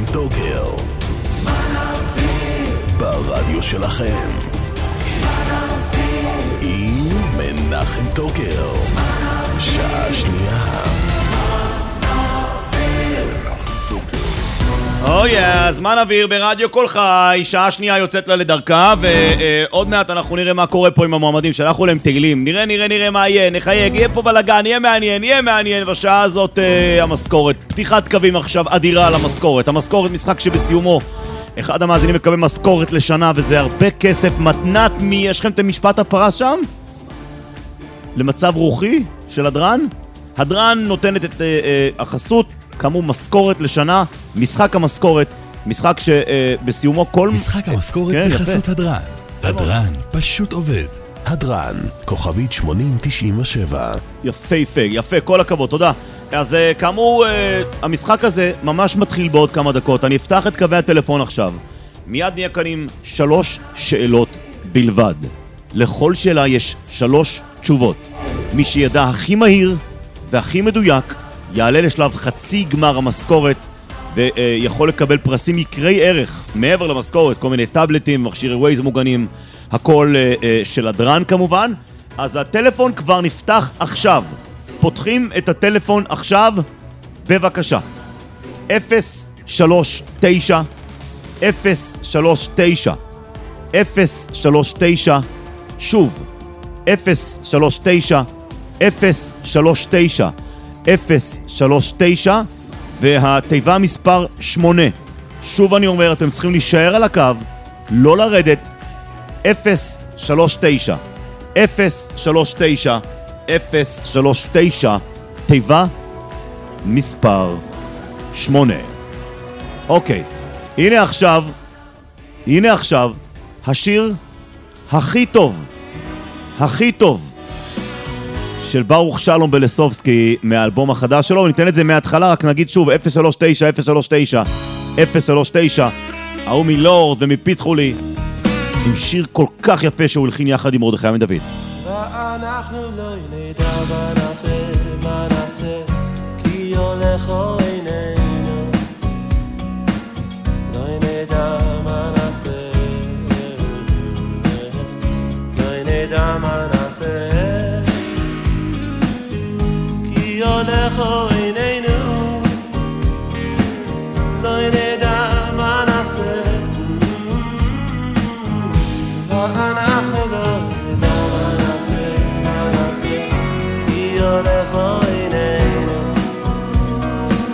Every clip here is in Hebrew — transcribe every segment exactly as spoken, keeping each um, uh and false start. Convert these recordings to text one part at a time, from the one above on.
מנחם טוקר. זמן אוויר. ברדיו שלכם. זמן אוויר. עם מנחם טוקר. שעה שנייה. אוי, זמן אוויר ברדיו כל חי, שעה שנייה יוצאת לה לדרכה, ועוד מעט אנחנו נראה מה קורה פה עם המועמדים, שלחו להם תהילים, נראה, נראה, נראה מה יהיה, נחייג, יהיה פה בלגן, יהיה מעניין, יהיה מעניין, בשעה הזאת המשכורת, פתיחת קווים עכשיו אדירה על המשכורת, המשכורת משחק שבסיומו, אחד המאזינים מקבל משכורת לשנה, וזה הרבה כסף, מתנת מי, יש לכם את המשפט הפרס שם? למצב רוחי של הדרן? הדרן נותנת את החסות, כאמור משכורת לשנה, משחק המשכורת, משחק שבסיומו כל... משחק המשכורת בחסות הדרן. הדרן פשוט עובד. הדרן, כוכבית שמונים תשעים ושבע. יפה, יפה, יפה, כל הכבוד, תודה. אז כאמור, המשחק הזה ממש מתחיל בעוד כמה דקות. אני אפתח את קווי הטלפון עכשיו. מיד נהיה כאן עם שלוש שאלות בלבד. לכל שאלה יש שלוש תשובות. מי שידע הכי מהיר והכי מדויק, יעלה לשלב חצי גמר המשכורת ויכול לקבל פרסים יקרי ערך מעבר למשכורת, כל מיני טאבלטים, מכשירי ווייז מוגנים, הכל של הדרן כמובן. אז הטלפון כבר נפתח עכשיו, פותחים את הטלפון עכשיו, בבקשה. אפס שלוש תשע אפס שלוש תשע אפס שלוש תשע, שוב אפס שלוש תשע אפס שלוש תשע אפס שלוש תשע, והתיבה מספר שמונה. שוב אני אומר, אתם צריכים להישאר על הקו, לא לרדת. אפס שלוש תשע אפס שלוש תשע אפס שלוש תשע, תיבה מספר שמונה. אוקיי, הנה עכשיו, הנה עכשיו, השיר הכי טוב, הכי טוב, של ברוך שלום בלסובסקי מהאלבום החדש שלו. ניתן את זה מההתחלה, רק נגיד שוב, אפס שלוש תשע אפס שלוש תשע אפס שלוש תשע, ההוא מלורד ומפיתחו לי, עם שיר כל כך יפה שהוא הלחין יחד עם מרדכי עמית דוד. ואנחנו לא נדע מה נעשה, מה נעשה, כי הולך עינינו, לא נדע מה נעשה, לא נדע מה נעשה, הולך עינינו, לא נדע מה נעשה, ואנחנו לא נדע מה נעשה, מה נעשה, כי הולך עינינו,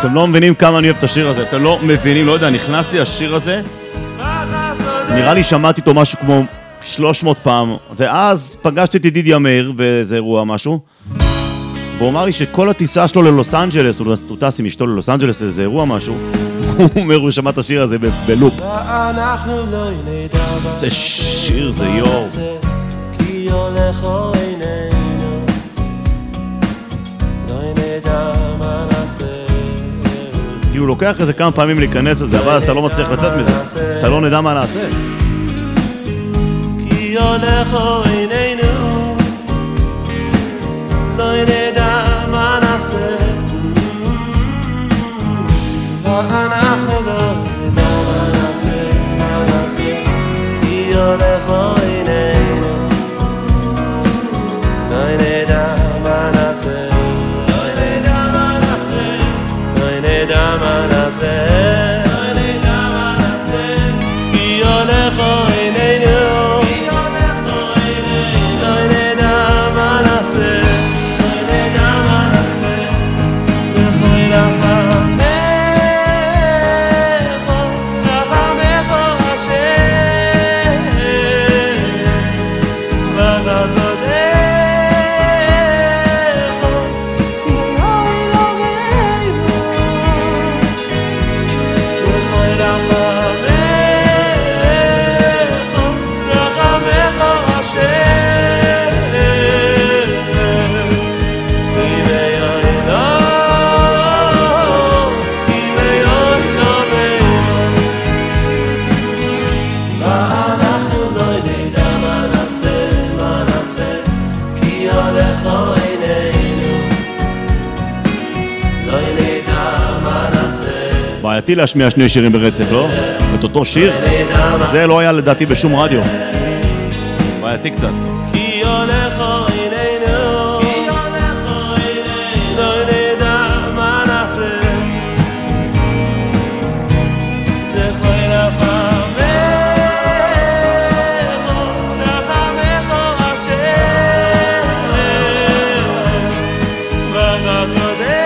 אתם לא מבינים כמה אני אוהב את השיר הזה, אתם לא מבינים, לא יודע, נכנסתי השיר הזה, נראה לי שמעתי אותו משהו כמו שלוש מאות פעם, ואז פגשתי את ידידיה מאיר באיזה אירוע משהו, והוא אמר לי שכל הטיסה שלו ללוס אנג'לס, הוא טס עם אשתו ללוס אנג'לס, איזה אירוע משהו, הוא אומר, הוא שמע את השיר הזה בלופ. זה שיר, זה יור. כי הוא לוקח איזה כמה פעמים להיכנס לזה, אבל אז אתה לא מצליח לצאת מזה, אתה לא נדע מה נעשה. כי הולך עינינו, לא נדע מה נעשה, ואנחנו לא נדע מה נעשה, מה נעשה, כי הולך עינינו, לא נדע מה נעשה, לא נדע מה נעשה, לא נדע מה נעשה, לא נדע מה נעשה, כי הולך עינינו, כי הולך עינינו, לא נדע מה נעשה, לא נדע מה נעשה, זה חוי לחם. בעייתי להשמיע שני שירים ברצף, לא? את אותו שיר? זה לא היה לדעתי בשום רדיו. בעייתי קצת. כי הולך עינינו, כי הולך עינינו, לא נדע מה נעשה, זה חוי לחמך, לחמך השם, ואתה צודק.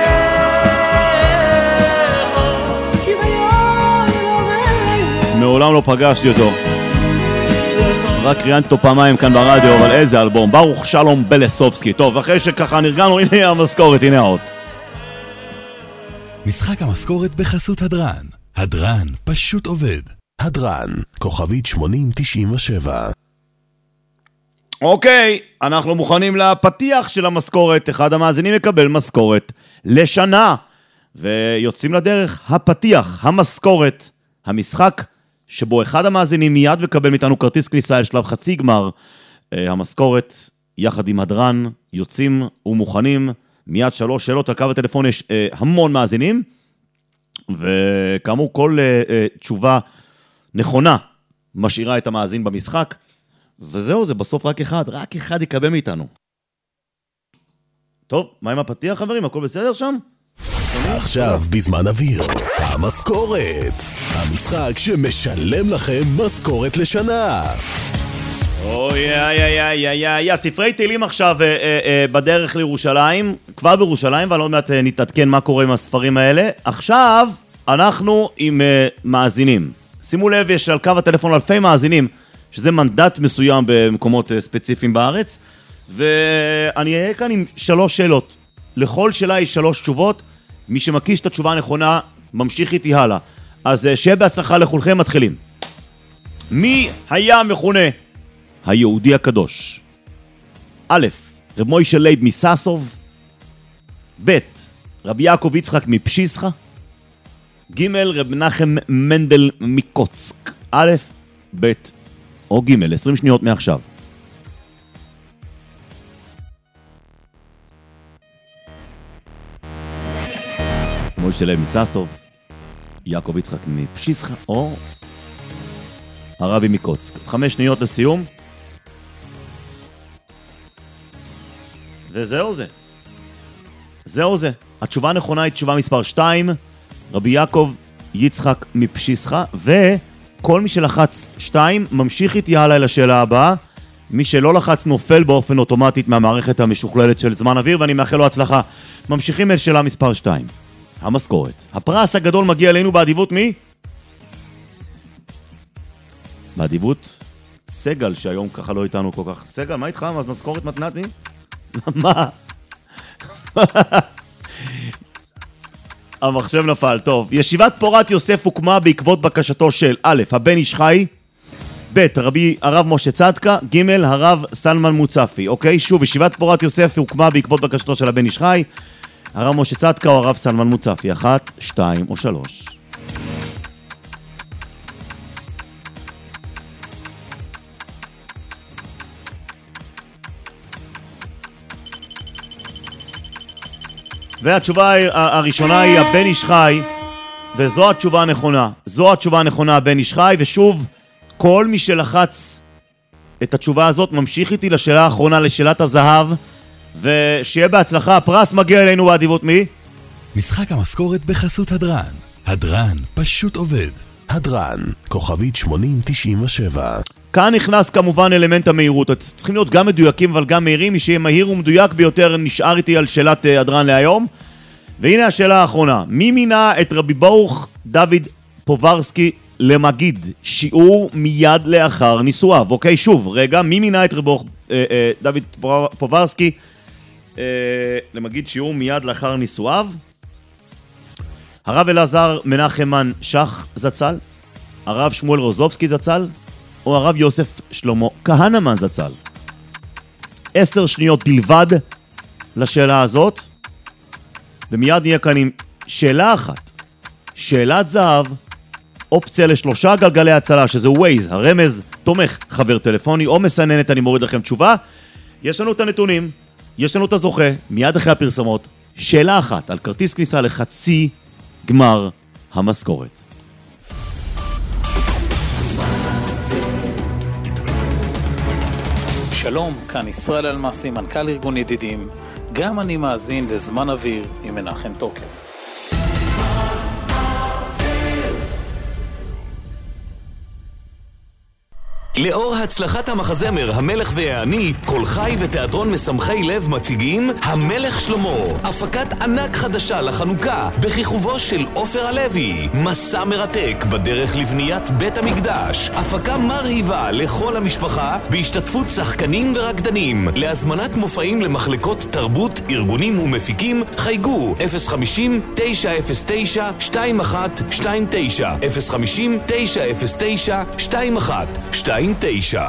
מעולם לא פגשתי אותו, רק ראיינתי אותו פעמיים כאן ברדיו, אבל איזה אלבום, ברוך שלום בלסובסקי. טוב, אחרי שככה נרגענו, הנה המשכורת, הנה האות. משחק המשכורת בחסות הדרן. הדרן פשוט עובד. הדרן, כוכבית שמונים תשעים ושבע. אוקיי, אנחנו מוכנים לפתיח של המשכורת. אחד המאזינים מקבל משכורת לשנה, ויוצאים לדרך הפתיח, המשכורת, המשחק שבו אחד המאזינים מיד מקבל מאיתנו כרטיס כניסה אל שלב חצי גמר. המשכורת, יחד עם הדרן, יוצאים ומוכנים. מיד שלוש שאלות על קו הטלפון, יש המון מאזינים, וכאמור כל תשובה נכונה משאירה את המאזין במשחק, וזהו, זה בסוף רק אחד, רק אחד יקבל מאיתנו. טוב, מה עם הפתיח חברים? הכל בסדר שם? עכשיו בזמן אוויר, המשכורת, המשחק שמשלם לכם משכורת לשנה. אוי, איי, איי, איי, איי, איי, ספרי תהילים עכשיו אה, אה, אה, בדרך לירושלים, כבר בירושלים, ואני עוד מעט אה, נתעדכן מה קורה עם הספרים האלה. עכשיו אנחנו עם אה, מאזינים. שימו לב, יש על קו הטלפון אלפי מאזינים, שזה מנדט מסוים במקומות אה, ספציפיים בארץ, ואני אהיה כאן עם שלוש שאלות. לכל שאלה יש שלוש תשובות, מי שמקיש את התשובה הנכונה ממשיך איתי הלאה. אז אה, שיהיה בהצלחה לכולכם, מתחילים. מי היה מכונה היהודי הקדוש? א', רב מוישה לייב מססוב, ב', רבי יעקב יצחק מפשיסחה, ג', רב מנחם מנדל מקוצק. א', ב' או ג', עשרים שניות מעכשיו. מוישה לייב מססוב, יעקב יצחק מפשיסחה או הרבי מקוצק. חמש שניות לסיום. וזהו זה. זהו זה. התשובה הנכונה היא תשובה מספר שתיים, רבי יעקב יצחק מפשיסחה, וכל מי שלחץ שתיים ממשיך איתי הלאה לשאלה הבאה. מי שלא לחץ נופל באופן אוטומטית מהמערכת המשוכללת של זמן אוויר, ואני מאחל לו הצלחה. ממשיכים אל שאלה מספר שתיים. המשכורת. הפרס הגדול מגיע אלינו באדיבות מי? באדיבות סגל, שהיום ככה לא איתנו כל כך. סגל, מה איתך? משכורת מתנת מי? מה? המחשב נפל, טוב. ישיבת פורת יוסף הוקמה בעקבות בקשתו של א', הבן איש חי, ב', רבי הרב משה צדקה, ג', הרב סלמן מוצפי. אוקיי? שוב, ישיבת פורת יוסף הוקמה בעקבות בקשתו של הבן איש חי, הרב משה צדקה או הרב סלמן מוצפי. אחת, שתיים או שלוש. והתשובה הראשונה היא הבן איש חי, וזו התשובה הנכונה. זו התשובה הנכונה, הבן איש חי, ושוב, כל מי שלחץ את התשובה הזאת ממשיך איתי לשאלה האחרונה, לשאלת הזהב, ושיהיה בהצלחה. הפרס מגיע אלינו באדיבות מי? משחק המשכורת בחסות הדרן. הדרן פשוט עובד. הדרן, כוכבית שמונים תשעים ושבע. כאן נכנס כמובן אלמנט המהירות. צריכים להיות גם מדויקים אבל גם מהירים. מי שיהיה מהיר ומדויק ביותר נשאר איתי על שאלת הדרן להיום. והנה השאלה האחרונה. מי מינה את רבי ברוך דוד פוברסקי למגיד? שיעור מיד לאחר נישואיו. אוקיי, שוב, רגע. מי מינה את רבי ברוך אה, אה, דוד פוברסקי אה, למגיד שיעור מיד לאחר נישואיו? הרב אלעזר מנחמן שח זצ"ל, הרב שמואל רוזובסקי זצ"ל, או הרב יוסף שלמה כהנמן זצ"ל. עשר שניות בלבד לשאלה הזאת, ומיד נהיה כאן עם שאלה אחת, שאלת זהב, אופציה לשלושה גלגלי הצלה, שזה ווייז, הרמז תומך חבר טלפוני, או מסננת, אני מוריד לכם תשובה. יש לנו את הנתונים, יש לנו את הזוכה, מיד אחרי הפרסמות, שאלה אחת על כרטיס כניסה לחצי גמר המשכורת. שלום, כאן ישראל אלמסי, מנכ"ל ארגון ידידים. גם אני מאזין לזמן אוויר עם מנחם טוקר. לאור הצלחת המחזמר המלך והעני, כל חי ותיאטרון משמחי לב מציגים המלך שלמה, הפקת ענק חדשה לחנוכה בכיכובו של עופר הלוי, מסע מרתק בדרך לבניית בית המקדש, הפקה מרהיבה לכל המשפחה בהשתתפות שחקנים ורקדנים. להזמנת מופעים למחלקות תרבות, ארגונים ומפיקים חייגו אפס חמישים תשע אפס תשע שתיים אחת שתיים תשע אפס חמישים תשע אפס תשע שתיים אחת שתיים תשע.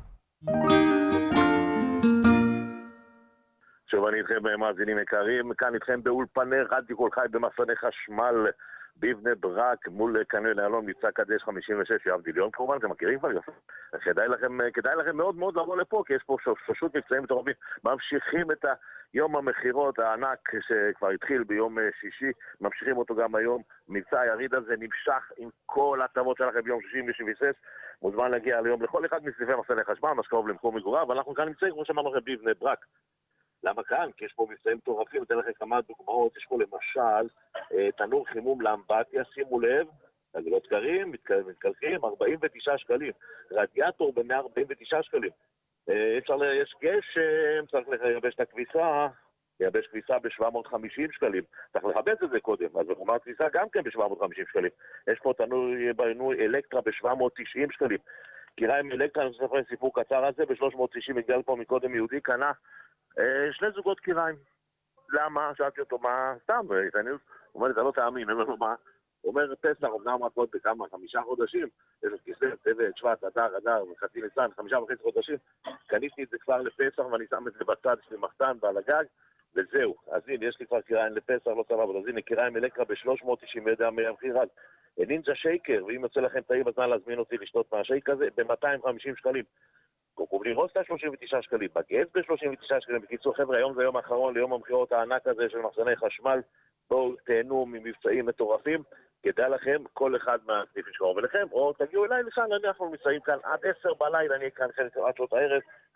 שוב אני איתכם מאזינים יקרים, כאן איתכם באולפני רדיו כל חי במחסני חשמל בבני ברק מול קניון איילון מבצע קדש חמישים ושש יואב דיליון. כמובן אתם מכירים כבר יפה, כדאי לכם, כדאי לכם מאוד מאוד לבוא לפה, כי יש פה פשוט מבצעים מטורפים. ממשיכים את יום המחירות הענק שכבר התחיל ביום שישי, ממשיכים אותו גם היום. מבצע היריד הזה נמשך עם כל הטבות שלכם ביום שישי ושביסס. מוזמן להגיע ליום לכל אחד מסניפי מחסני חשמל, מה שקרוב למקום מגוריו, ואנחנו כאן נמצאים כמו שאמרנו לכם בבני ברק. למה כאן? כי יש פה מבצעים מטורפים, אתן לכם כמה דוגמאות. יש פה למשל תנור חימום לאמבטיה, שימו לב, עגלות קרים, מתקלחים, ארבעים ותשעה שקלים. רדיאטור ב-מאה ארבעים ותשעה שקלים. אפשר, יש גשם, צריך לייבש את הכביסה, לייבש כביסה ב-שבע מאות וחמישים שקלים. צריך לחבץ את זה קודם, אז בחומרת כביסה גם כן ב-שבע מאות וחמישים שקלים. יש פה תנור בעינוי אלקטרה ב-שבע מאות תשעים שקלים. קיריים אלקטרה, אני מספר סיפור קצר על זה, ב-שלוש מאות תשעים מגדל פה מקודם יהודי, קנה אה, שני זוגות קיריים. למה? שאלתי אותו, מה? סתם, הוא אומר לי, אתה לא תאמין, אני אומר לו, מה? הוא אומר, פסח, אמנם רק עוד בכמה, חמישה חודשים, יש את כסלו, טבת, שבט, אדר, אדר, חצי ניסן, חמישה וחצי חודשים, קניתי את זה כבר לפסח ואני שם את זה בצד, יש לי מחסן ועל הגג, וזהו. אז הנה, יש לי כבר קיריים לפסח, לא סבבה, אז הנה, קיריים אלקטרה ב-שלוש מאות תשעים, וידע מהמחיר אז. נינג'ה שייקר, ואם יוצא לכם תאי בזמן להזמין אותי לשתות מהשייק הזה, ב-מאתיים וחמישים שקלים. קוקובלי רוסטה שלושים ותשעה שקלים, בגז ב-שלושים ותשעה שקלים. בקיצור, חבר'ה, היום זה היום האחרון ליום המחירות הענק הזה של מחסני חשמל. בואו תהנו ממבצעים מטורפים. כדאי לכם, כל אחד מהסניפים שקרוב אליכם, או תגיעו אליי לכאן, אנחנו נמצאים כאן עד עשר בלילה, אני כאן חלק עד שעות הערב,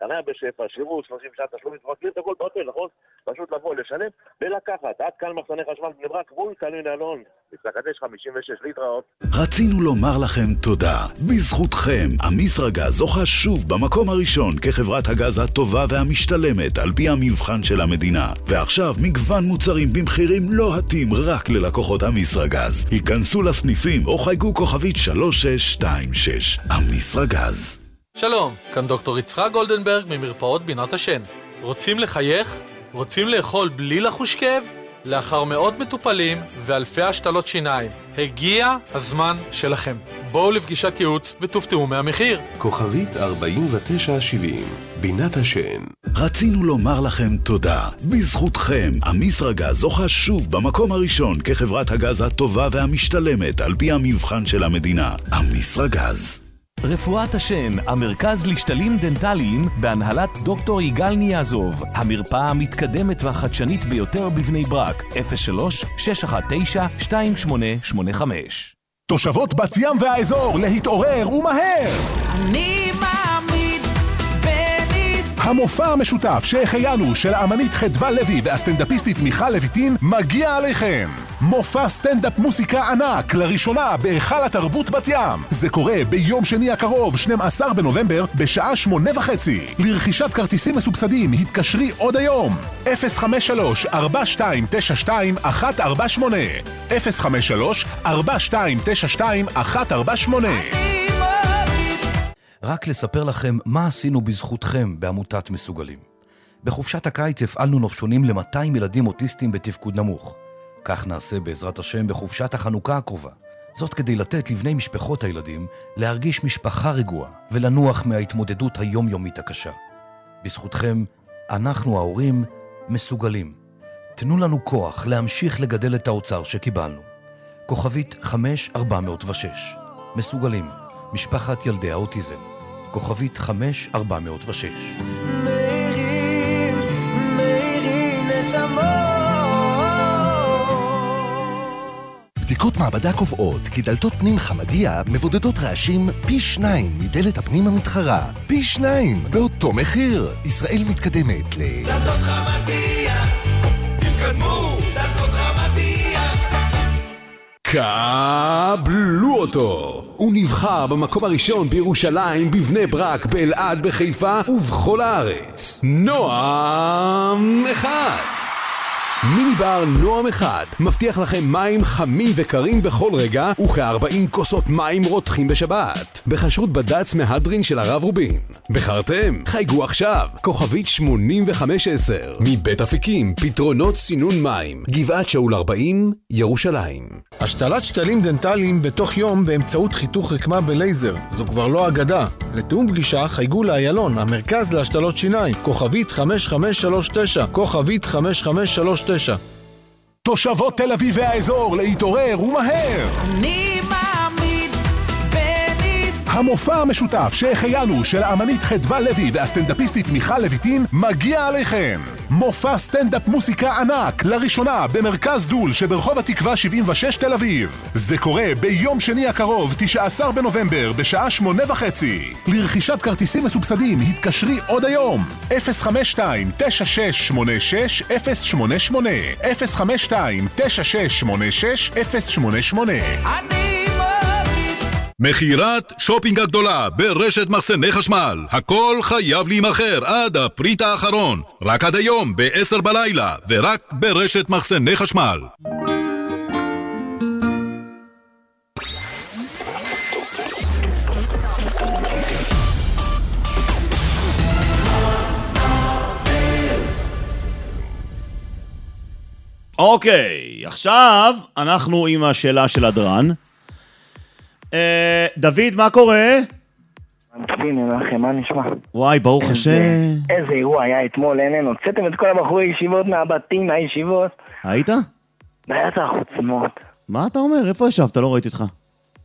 חניה בשפע, שירות, שלושים שעה תשלומים, מכיר את הכל באוטו, נכון? פשוט לבוא, לשלם ולקחת. עד כאן מחסני חשמל בני ברק, מול קניון אלון, מצלחת אש חמישים ושש, להתראות. רצינו לומר לכם תודה. בזכותכם, אמיסרגז זוכה שוב במקום הראשון כחברת הגז הטובה והמשתלמת על פי המבחן של המדינה. ועכשיו מגוון מוצרים במחירים לא התאים רק ללקוחות אמיסרגז. היכנסו לסניפים או חייגו כוכבית שלוש שש שתיים שש. אמיסרגז. שלום, כאן דוקטור יצחק גולדנברג ממרפאות בינת השן. רוצים לחייך? רוצים לאכול בלי לחוש כאב? לאחר מאות מטופלים ואלפי השתלות שיניים, הגיע הזמן שלכם. בואו לפגישת ייעוץ ותופתעו מהמחיר. כוכבית ארבעים ותשע שבעים, בינת השן. רצינו לומר לכם תודה. בזכותכם, אמיסרגז זוכה שוב במקום הראשון כחברת הגז הטובה והמשתלמת על פי המבחן של המדינה. אמיסרגז. רפואת השן, המרכז לשתלים דנטליים בהנהלת דוקטור יגאל ניאזוב, המרפאה המתקדמת והחדשנית ביותר בבני ברק, אפס שלוש שש אחת תשע שתיים שמונה שמונה חמש. תושבות בת ים והאזור להתעורר ומהר! אני מעמיד בניס... המופע המשותף שהחיינו של האמנית חדווה לוי והסטנדאפיסטית מיכל לויטין מגיע עליכם. מופע סטנדאפ מוסיקה ענק לראשונה בהיכל התרבות בת ים. זה קורה ביום שני הקרוב, שנים עשר בנובמבר, בשעה שמונה וחצי. לרכישת כרטיסים מסובסדים התקשרי עוד היום. אפס חמש שלוש ארבע שתיים תשע שתיים אחת ארבע שמונה אפס חמש שלוש ארבע שתיים תשע שתיים אחת ארבע שמונה. רק לספר לכם מה עשינו בזכותכם בעמותת מסוגלים. בחופשת הקיץ הפעלנו נופשונים ל-מאתיים ילדים אוטיסטים בתפקוד נמוך. כך נעשה בעזרת השם בחופשת החנוכה הקרובה. זאת כדי לתת לבני משפחות הילדים להרגיש משפחה רגועה ולנוח מההתמודדות היומיומית הקשה. בזכותכם, אנחנו ההורים מסוגלים. תנו לנו כוח להמשיך לגדל את האוצר שקיבלנו. כוכבית חמש ארבע מאות ושש. מסוגלים, משפחת ילדי האוטיזם. כוכבית חמש ארבע מאות ושש. מהירים, מהירים נשמות. בדיקות מעבדה קובעות כי דלתות פנים חמדיה מבודדות רעשים פי שניים מדלת הפנים המתחרה. פי שניים באותו מחיר. ישראל מתקדמת ל... דלתות חמדיה, תתקדמו, דלתות חמדיה. קבלו אותו! הוא נבחר במקום הראשון בירושלים, בבני ברק, באלעד, בחיפה ובכל הארץ. נועם אחד. מיני בר נועם אחד מבטיח לכם מים חמים וקרים בכל רגע וכ-ארבעים כוסות מים רותחים בשבת בחשרות בד"ץ מהדרין של הרב רובין. בחרתם? חייגו עכשיו כוכבית שמונים וחמש עשר מבית אפיקים, פתרונות סינון מים, גבעת שאול ארבעים, ירושלים. השתלת שתלים דנטליים בתוך יום באמצעות חיתוך רקמה בלייזר, זו כבר לא אגדה. לתאום פגישה חייגו לאיילון, המרכז להשתלות שיניים, כוכבית חמש חמש שלוש תשע, כוכבית חמש חמש שלוש תשע. תושבות תל אביב והאזור להתעורר ומהר! אני מעמיד בניס... המופע המשותף שהחיינו של האמנית חדווה לוי והסטנדאפיסטית מיכל לויטין מגיע עליכם. מופע סטנדאפ מוסיקה ענק לראשונה במרכז דול שברחוב התקווה שבעים ושש תל אביב. זה קורה ביום שני הקרוב, תשעה עשר בנובמבר, בשעה שמונה וחצי. לרכישת כרטיסים מסובסדים התקשרי עוד היום. אפס חמש שתיים תשע שש שמונה שש אפס שמונה שמונה אפס חמש שתיים תשע שש שמונה שש אפס שמונה שמונה. אני מחירת שופינג הגדולה ברשת מחסני חשמל. הכל חייב להימחר עד הפריט האחרון. רק עד היום ב-עשר בלילה ורק ברשת מחסני חשמל. אוקיי, עכשיו אנחנו עם השאלה של הדרן. דוד, מה קורה? תבין, אחי, מה נשמע? וואי, ברוך השם. איזה אירוע היה אתמול, אין, הוצאתם את כל הבחורי ישיבות מהבתים, מהישיבות. היית? היה את החוצמות. מה אתה אומר? איפה ישבת? לא ראיתי אותך.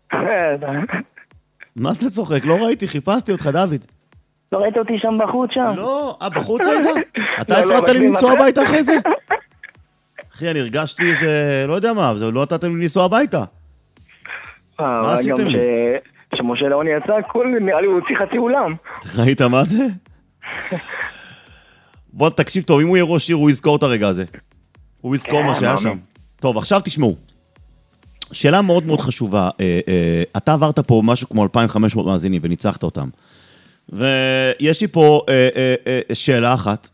מה אתה צוחק? לא ראיתי, חיפשתי אותך, דוד. לא ראית אותי שם בחוץ שם? לא, אה, בחוץ היית? אתה הפרעת לי לנסוע הביתה אחרי זה? אחי, אני הרגשתי איזה, לא יודע מה, לא נתתם לי לנסוע הביתה. מה עשיתם לי? שמשה לאוני יצא, כל נראה לי הוא הוציא חצי אולם. ראית מה זה? בוא תקשיב טוב, אם הוא יהיה ראש עיר, הוא יזכור את הרגע הזה. הוא יזכור מה שהיה שם. טוב, עכשיו תשמעו. שאלה מאוד מאוד חשובה. אתה עברת פה משהו כמו אלפיים וחמש מאות מאזינים וניצחת אותם. ויש לי פה שאלה אחת.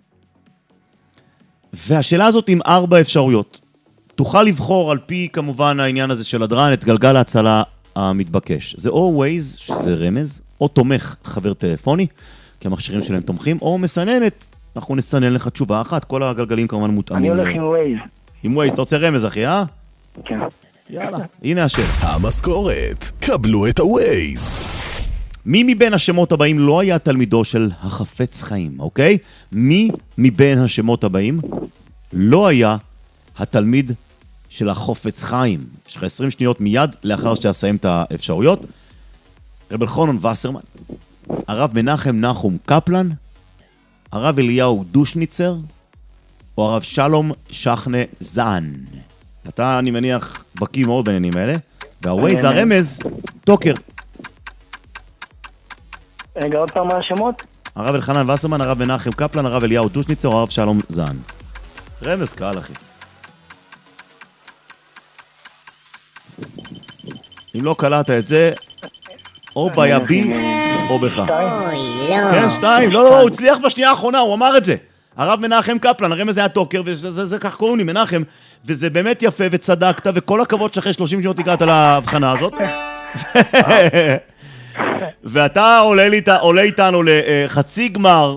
והשאלה הזאת עם ארבע אפשרויות. תוכל לבחור על פי כמובן העניין הזה של הדרן את גלגל ההצלה המתבקש. זה או ווייז, שזה רמז, או תומך חבר טלפוני, כי המכשירים שלהם תומכים, או מסננת, אנחנו נסנן לך תשובה אחת, כל הגלגלים כמובן מותאמים. אני הולך עם ווייז. עם ווייז, אתה רוצה רמז אחי, אה? כן. יאללה, הנה השם. המשכורת, קבלו את הווייז. מי מבין השמות הבאים לא היה תלמידו של החפץ חיים, אוקיי? מי מבין השמות הבאים לא היה התלמיד של החופץ חיים? יש לך עשרים שניות מיד לאחר שתסיים את האפשרויות. רב אלחנן וסרמן, הרב מנחם נחום קפלן, הרב אליהו דושניצר, או הרב שלום שכנה זען. אתה, אני מניח, בקיא מאוד בעניינים האלה, והווייז הרמז, טוקר. רגע, עוד פעם מה השמות? הרב אלחנן וסרמן, הרב מנחם קפלן, הרב אליהו דושניצר, או הרב שלום זען. רמז קהל, אחי. אם לא קלעת את זה, או בעיה בי, או בך. כן, שתיים. לא, לא, הוא הצליח בשנייה האחרונה, הוא אמר את זה. הרב מנחם קפלן, הרמז היה טוקר, וזה כך קוראים לי, מנחם, וזה באמת יפה, וצדקת, וכל הכבוד שאחרי שלושים שנות הגעת להבחנה הזאת. ואתה עולה איתנו לחצי גמר.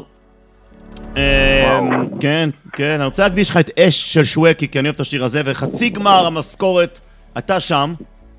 כן, כן, אני רוצה להקדיש לך את אש של שווקי, כי אני אוהב את השיר הזה, וחצי גמר המשכורת, אתה שם.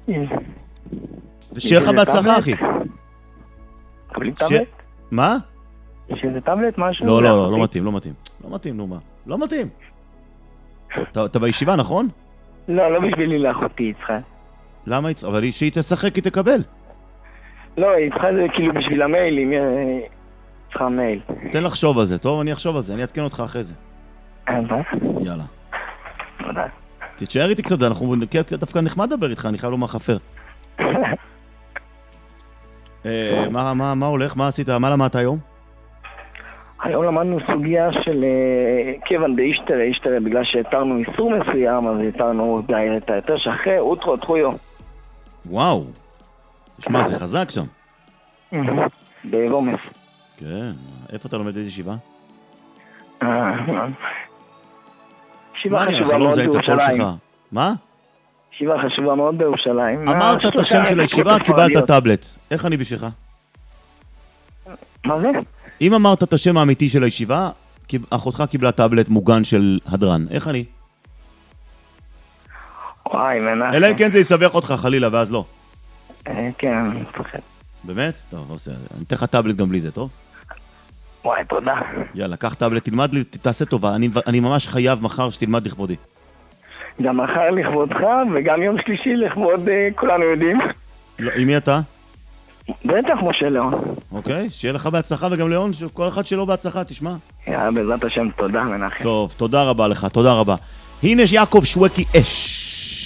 ושיהיה לך בהצלחה, אחי. קבלים טאבלט? מה? יש איזה טאבלט, משהו? לא, לא, לא, לא מתאים, לא מתאים. לא מתאים, נו מה. לא מתאים. אתה בישיבה, נכון? לא, לא בשבילי לאחותי, יצחה. למה יצחה? אבל שהיא תשחק, היא תקבל. לא, יצחה זה כאילו בשביל המייל, אם יצחה מייל. תן לחשוב על זה, טוב? אני אחשוב על זה, אני אתקן אותך אחרי זה. יאללה. תודה. תתשאר איתי קצת, אנחנו דווקא נחמד לדבר איתך, אני חייב לומר חפר. מה, מה, מה הולך? מה עשית? מה למדת היום? היום למדנו סוגיה של כיוון דאישתרא, אישתרא, בגלל שהתרנו איסור מסוים, אז התרנו את היתר שאחרי, אוטרו, תחויו. וואו. תשמע, זה חזק שם. ברומס. כן. איפה אתה לומד איזה ישיבה? ישיבה חשובה מאוד בירושלים. מה? ישיבה חשובה מאוד בירושלים. אמרת את השם של הישיבה, קיבלת טאבלט. איך אני בשבילך? מה זה? אם אמרת את השם האמיתי של הישיבה, אחותך קיבלה טאבלט מוגן של הדרן. איך אני? וואי, מנחם. אלא אם כן זה יסבך אותך חלילה, ואז לא. כן, אני מפחד. באמת? טוב, לא עושה. אני אתן לך טאבלט גם בלי זה, טוב? וואי, תודה. יאללה, קח טאבלט, תלמד לי, תעשה טובה. אני, אני ממש חייב מחר שתלמד לכבודי. גם מחר לכבודך, וגם יום שלישי לכבוד כולנו יודעים. לא, עם מי אתה? בטח, משה ליאון. אוקיי, שיהיה לך בהצלחה, וגם ליאון, כל אחד שלו בהצלחה, תשמע. יאללה, בעזרת השם, תודה, מנחם. טוב, תודה רבה לך, תודה רבה. הנה יעקב שווקי אש.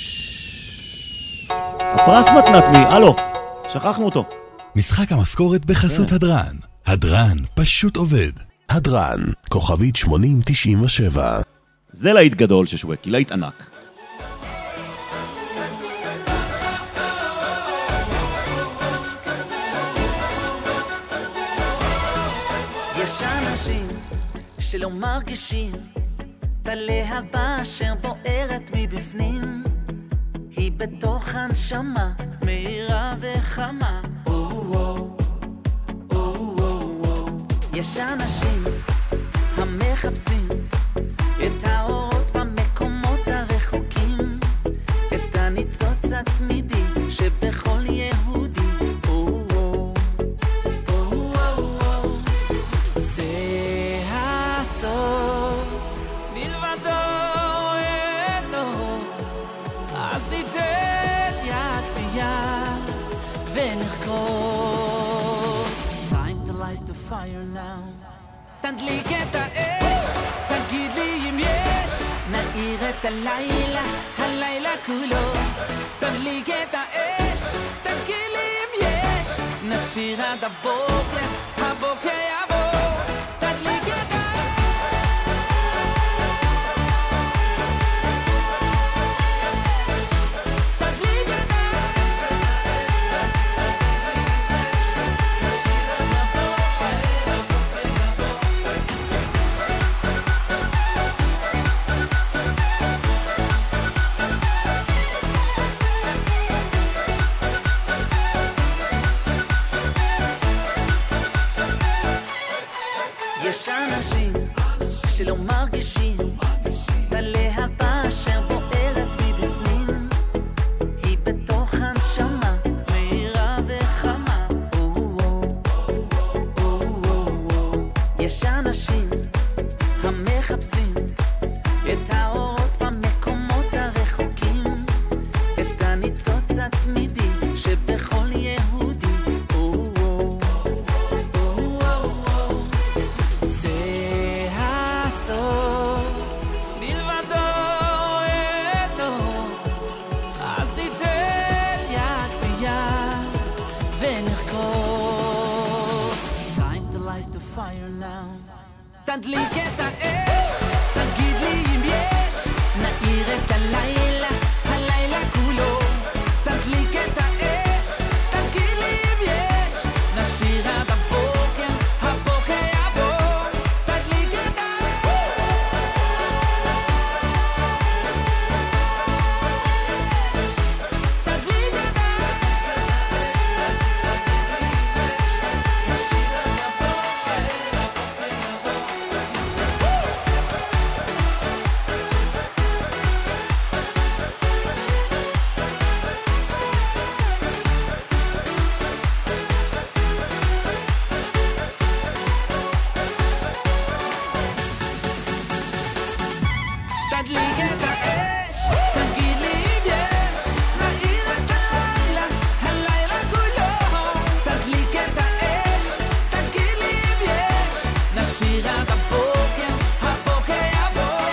הפרס מתנת מי, הלו, שכחנו אותו. משחק המשכורת בחסות הדרן. הדרן פשוט עובד. הדרן, כוכבית שמונים תשעים ושבע. זה להיט גדול ששווקי, להיט ענק. יש אנשים שלא מרגישים את הלהבה אשר בוערת מבפנים, היא בתוך הנשמה מהירה וחמה. יש אנשים המחפשים את האורות במקומות הרחוקים, את הניצוץ התמידי שבכל יהודי. זה הסוף, מלבדו אין עוד, אז ניתן יד ביד ונחקור. Time to light the fire now. תדליק את האש, תגיד לי אם יש, נעיר את הלילה, הלילה כולו. תדליק את האש, תגיד לי אם יש, נשיר עד הבוקר, הבוקר יבוא. תדליק הניצוץ התמידי שבכל יהודי. זה הסוף בלבדו אינו, אז ניתן יד ביד ונרקוד. Time to light the fire now. תדליק את האש, תגיד לי אם יש, נעיר את הלילה, הלילה כולו. תדליק את האש, תגיד לי אם יש, נשאיר עד הבוקר, הבוקר יבוא. תדליק את האש, תדליק את תדליק את האש, תגיד לי אם יש, נעיר את הלילה, הלילה כולו. תדליק את האש, תגיד לי אם יש, נשאיר עד הבוקר, הבוקר יבוא.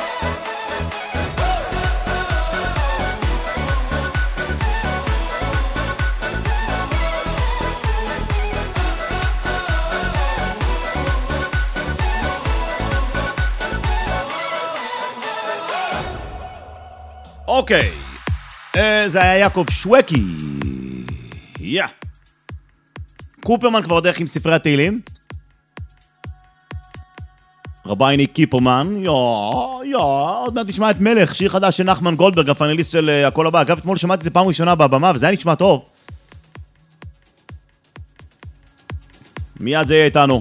אוקיי, אה, זה היה יעקב שווקי. יא. קופרמן כבר דרך עם ספרי התהילים. רבייני קיפרמן. יא, יא. עוד מעט נשמע את מלך, שיר חדש של נחמן גולדברג, הפאנליסט של uh, הכל הבא. אגב, אתמול שמעתי את זה פעם ראשונה בבמה, וזה היה נשמע טוב. מיד זה יהיה איתנו.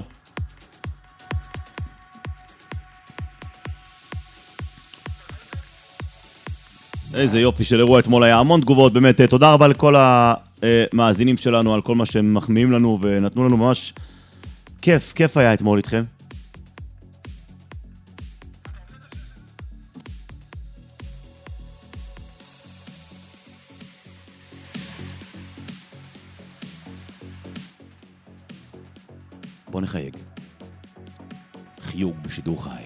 איזה יופי של אירוע אתמול, היה המון תגובות, באמת, תודה רבה לכל המאזינים שלנו על כל מה שהם מחמיאים לנו ונתנו לנו ממש כיף, כיף היה אתמול איתכם. בוא נחייג. חיוג בשידור חי.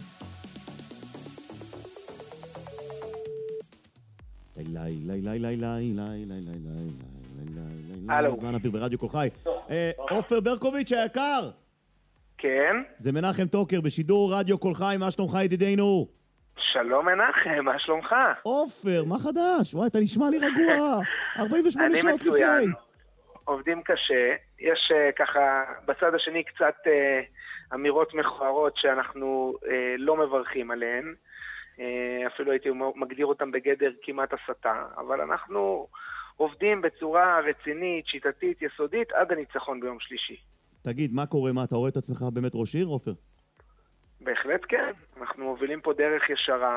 ליי ליי ליי ליי ליי ליי ליי ליי ליי הלו. זמן אוויר ברדיו כל חי. עופר ברקוביץ' היקר. כן? זה מנחם טוקר בשידור רדיו כל חי, מה שלומך ידידינו? שלום מנחם, מה שלומך? עופר, מה חדש? וואי, אתה נשמע לי רגוע. ארבעים ושמונה שעות לפני. אני מצוין. עובדים קשה. יש uh, ככה בצד השני קצת uh, אמירות מכוערות שאנחנו uh, לא מברכים עליהן. Uh, אפילו הייתי מגדיר אותם בגדר כמעט הסתה. אבל אנחנו עובדים בצורה רצינית, שיטתית, יסודית, עד הניצחון ביום שלישי. תגיד, מה קורה? מה, אתה רואה את עצמך באמת ראש עיר, עופר? בהחלט כן. אנחנו מובילים פה דרך ישרה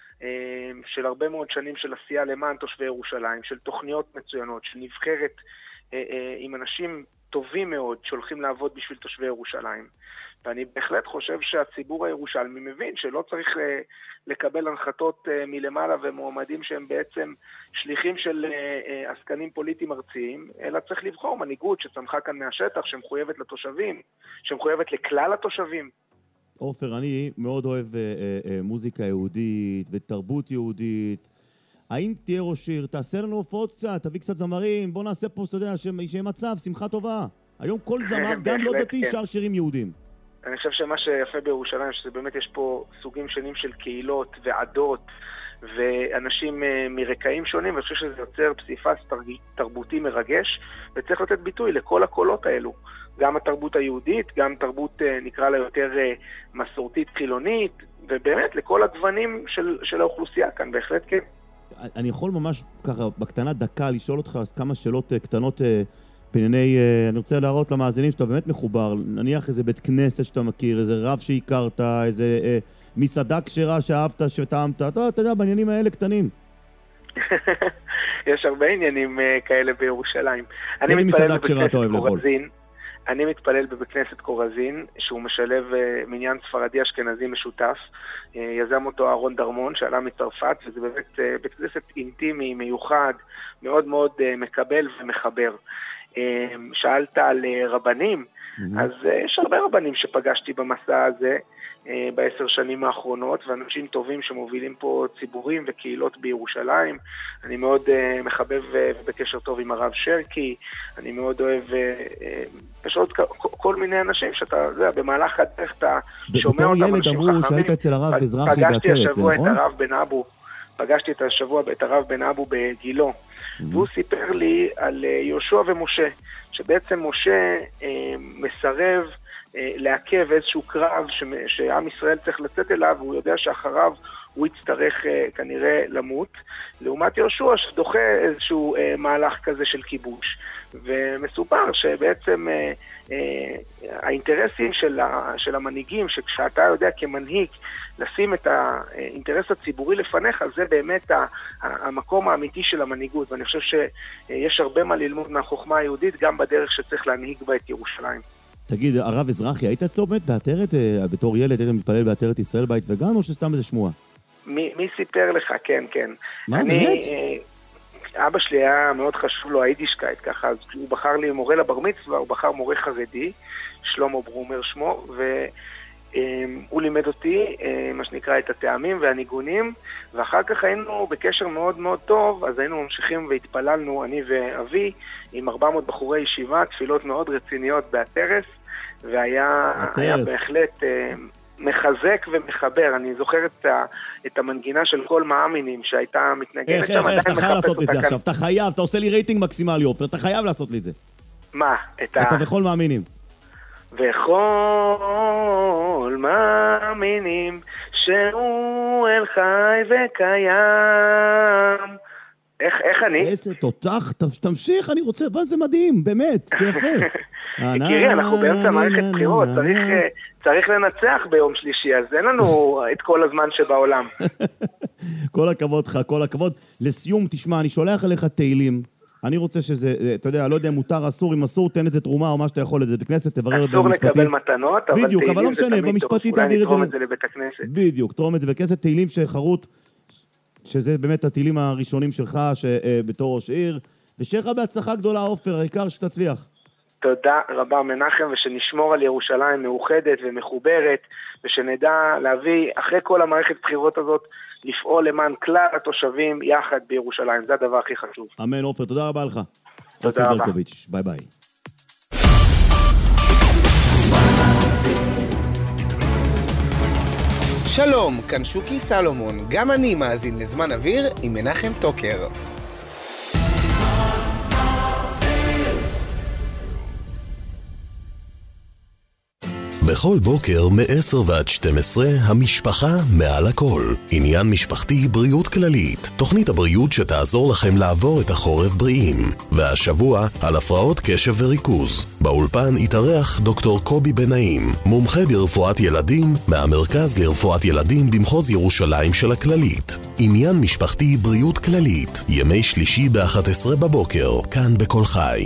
של הרבה מאוד שנים של עשייה למען תושבי ירושלים, של תוכניות מצוינות, של נבחרת עם אנשים טובים מאוד שהולכים לעבוד בשביל תושבי ירושלים. ואני בהחלט חושב שהציבור הירושלמי מבין שלא צריך לקבל הנחתות מלמעלה ומועמדים שהם בעצם שליחים של עסקנים פוליטיים ארציים, אלא צריך לבחור מנהיגות שצמחה כאן מהשטח, שמחויבת לתושבים, שמחויבת לכלל התושבים. עופר, אני מאוד אוהב אה, אה, מוזיקה יהודית ותרבות יהודית. האם תהיה ראש עיר? תעשה לנו הופעות קצת, תביא קצת זמרים, בוא נעשה פה, אתה יודע, שיהיה מצב, שמחה טובה. היום כל זמר, גם לא דתי, שר שירים יהודים. אני חושב שמה שיפה בירושלים, שזה באמת יש פה סוגים שונים של קהילות ועדות ואנשים מרקעים שונים, ואני חושב שזה יוצר פסיפס תרבותי מרגש, וצריך לתת ביטוי לכל הקולות האלו. גם התרבות היהודית, גם תרבות נקרא לה יותר מסורתית חילונית, ובאמת לכל הגוונים של, של האוכלוסייה כאן, בהחלט כן. אני יכול ממש ככה בקטנה דקה לשאול אותך כמה שאלות קטנות בענייני, אני רוצה להראות למאזינים שאתה באמת מחובר, נניח איזה בית כנסת שאתה מכיר, איזה רב שהכרת, איזה אה, מסעדה כשרה שאהבת, שטעמת, אתה, אתה יודע, בעניינים האלה קטנים. יש הרבה עניינים uh, כאלה בירושלים. איזה מסעדה כשרה אתה אוהב לאכול? אני מתפלל בבית כנסת קורזין, שהוא משלב מניין ספרדי אשכנזי משותף. יזם אותו אהרון דרמון, שעלה מצרפת, וזה באמת בית כנסת אינטימי, מיוחד, מאוד מאוד מקבל ומחבר. שאלת על רבנים, אז יש הרבה רבנים שפגשתי במסע הזה בעשר שנים האחרונות, ואנשים טובים שמובילים פה ציבורים וקהילות בירושלים. אני מאוד מחבב ובקשר טוב עם הרב שרקי, אני מאוד אוהב, יש עוד כל מיני אנשים שאתה, זה, במהלך הדרך אתה שומע אותם אנשים חכמים. בתור ילד אמרו שהיית אצל הרב אזרחי פגשתי בעטרת, השבוע את נכון? הרב בן אבו, פגשתי את השבוע את הרב בן אבו בגילו, והוא סיפר לי על יהושע ומשה, שבעצם משה אה, מסרב אה, לעכב איזשהו קרב ש, שעם ישראל צריך לצאת אליו, והוא יודע שאחריו הוא יצטרך אה, כנראה למות, לעומת יהושע שדוחה איזשהו אה, מהלך כזה של כיבוש. ומסופר שבעצם אה, אה, האינטרסים של, ה, של המנהיגים, שכשאתה יודע כמנהיג לשים את האינטרס הציבורי לפניך, זה באמת המקום האמיתי של המנהיגות, ואני חושב שיש הרבה מה ללמוד מהחוכמה היהודית, גם בדרך שצריך להנהיג בה את ירושלים. תגיד, הרב אזרחי, היית אצלו באמת בעטרת, בתור ילד, היית מתפלל בעטרת ישראל בית וגן, או שסתם איזה שמועה? מי, מי סיפר לך? כן, כן. מה, אני, באמת? אבא שלי היה מאוד חשוב לו היידישקייט, ככה, אז הוא בחר לי מורה לבר מצווה, הוא בחר מורה חרדי, שלמה ברומר שמו, ו... הוא לימד אותי, מה שנקרא, את הטעמים והניגונים, ואחר כך היינו בקשר מאוד מאוד טוב, אז היינו ממשיכים והתפללנו, אני ואבי, עם ארבע מאות בחורי ישיבה, תפילות מאוד רציניות בעטרת, והיה היה בהחלט מחזק ומחבר. אני זוכר את, ה, את המנגינה של כל מאמינים שהייתה מתנגנת. איך, איך, איך, אתה חייב לעשות את זה עכשיו, אתה חייב, אתה עושה לי רייטינג מקסימלי, אופר, אתה חייב לעשות לי את זה. מה? את ה... אתה וכל מאמינים. וכל מאמינים שהוא אל חי וקיים. איך, איך אני? איזה תותח, תמשיך, אני רוצה, מה זה מדהים, באמת, זה יפה. יקירי, אנחנו באמצע מערכת בחירות, צריך, צריך לנצח ביום שלישי, אז אין לנו את כל הזמן שבעולם. כל הכבוד לך, כל הכבוד. לסיום, תשמע, אני שולח אליך תהילים. אני רוצה שזה, אתה יודע, לא יודע, מותר, אסור, אם אסור, תן את זה תרומה או מה שאתה יכול, את זה בכנסת, תברר את זה במשפטים. אסור לקבל מתנות, אבל בדיוק, אבל לא תהילים זה משנה, תמיד טוב, במשפטית אולי תעביר את נתרום זה. את זה לבית הכנסת. בדיוק, תרום את זה בכנסת, תהילים שחרות, שזה באמת התהילים הראשונים שלך, בתור ראש עיר, ושיהיה לך בהצלחה גדולה, עופר, העיקר שתצליח. תודה רבה מנחם, ושנשמור על ירושלים מאוחדת ומחוברת, ושנדע להביא, אחרי כל המערכת בחירות הזאת, לפעול למען כלל התושבים יחד בירושלים. זה הדבר הכי חשוב. אמן, עופר, תודה רבה לך. תודה רבה. ברקוביץ', ביי ביי. שלום, כאן שוקי סלומון. גם אני מאזין לזמן אוויר עם מנחם טוקר. בכל בוקר מ-עשר ועד שתים עשרה, המשפחה מעל הכל. עניין משפחתי, בריאות כללית. תוכנית הבריאות שתעזור לכם לעבור את החורף בריאים. והשבוע על הפרעות קשב וריכוז. באולפן יתארח דוקטור קובי בנעים, מומחה ברפואת ילדים, מהמרכז לרפואת ילדים במחוז ירושלים של הכללית. עניין משפחתי, בריאות כללית. ימי שלישי ב-אחת עשרה בבוקר, כאן בכל חי.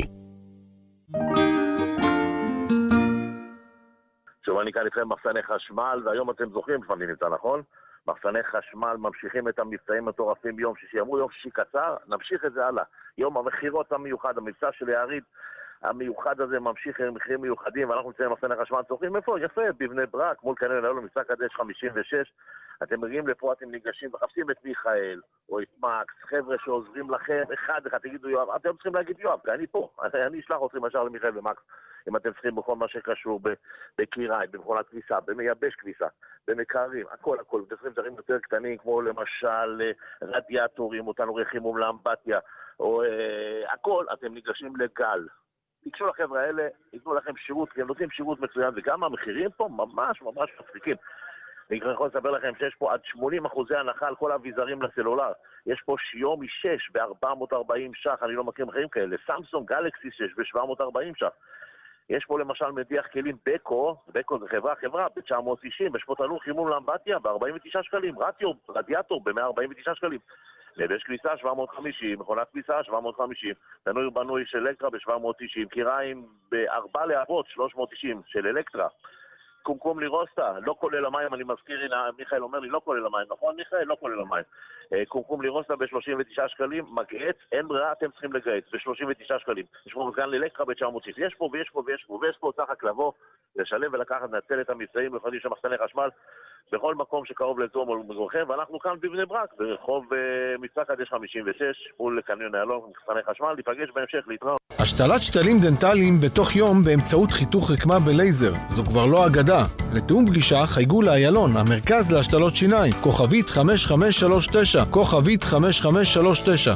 שוב, אני כאן איתכם מחסני חשמל, והיום אתם זוכרים, לפעמים נמצא נכון? מחסני חשמל ממשיכים את המבצעים מטורפים ביום שישי. אמרו יום שישי קצר, נמשיך את זה הלאה. יום המחירות המיוחד, המבצע של יערית המיוחד הזה ממשיך עם מחירים מיוחדים, ואנחנו נמצאים מחסני חשמל, זוכרים איפה? יפה, בבני ברק, מול כנראה נהלו מבצע קדש חמישים ושש. אתם מגיעים לפה, אתם ניגשים וחפשים את מיכאל, או את מקס, חבר'ה שעוזרים לכם, אחד אחד, תגידו יואב, אתם צריכים להגיד יואב, כי אני פה, אני אשלח אתכם ישר למיכאל ומקס, אם אתם צריכים בכל מה שקשור בקיריים, במכונת כביסה, במייבש כביסה, במקררים, הכל הכל, אתם צריכים דברים יותר קטנים, כמו למשל רדיאטורים, אותנו חימום לאמבטיה, או אה, הכל, אתם ניגשים לגל. תקשו לחבר'ה האלה, ייתנו לכם שירות, כי הם נותנים שירות מצוין, וגם המחירים פה ממש ממש מצחיקים. אני יכול לספר לכם שיש פה עד שמונים אחוזי הנחה על כל האביזרים לסלולר. יש פה שיומי שש ב-ארבע מאות וארבעים שח, אני לא מכיר מחירים כאלה. סמסונג גלקסי שש ב-שבע מאות וארבעים שח. יש פה למשל מדיח כלים בקו, בקו זה חברה, חברה, ב-תשע מאות שישים, יש פה תנור חימום לאמבטיה ב-ארבעים ותשעה שקלים, רדיו, רדיאטור ב-מאה וארבעים ותשעה שקלים. ויש כביסה שבע מאות וחמישים, מכונת כביסה שבע מאות וחמישים, תנור בנוי של אלקטרה ב-שבע מאות תשעים, קיריים בארבע להבות שלוש מאות תשעים של אלקטרה. קומקום לירוסטה, לא כולל המים, אני מזכיר, הנה, מיכאל אומר לי, לא כולל המים, נכון מיכאל? לא כולל המים. קומקום לירוסטה ב-שלושים ותשעה שקלים, מגעץ, אין ברירה, אתם צריכים לגעץ, ב-שלושים ותשעה שקלים. יש פה מזגן לאלקטרה ב-תשע מאות תשעים, יש פה ויש פה ויש פה, ויש פה צריך לבוא, לשלם ולקחת, נצל את המבצעים, במיוחד של מחסני חשמל, בכל מקום שקרוב לאזור מגורכם, ואנחנו כאן בבני ברק, ברחוב מבצע קדש חמישים ושש, מול קניון איילון, מחסני חשמל, ניפגש בהמשך, להתראות. השתלת שתלים דנטליים בתוך יום באמצעות חיתוך רקמה בלייזר. זו כבר לא אגדה. לתאום פגישה חייגו לאיילון, המרכז להשתלות שיניים, כוכבית חמש חמש שלוש תשע, כוכבית חמש חמש שלוש תשע.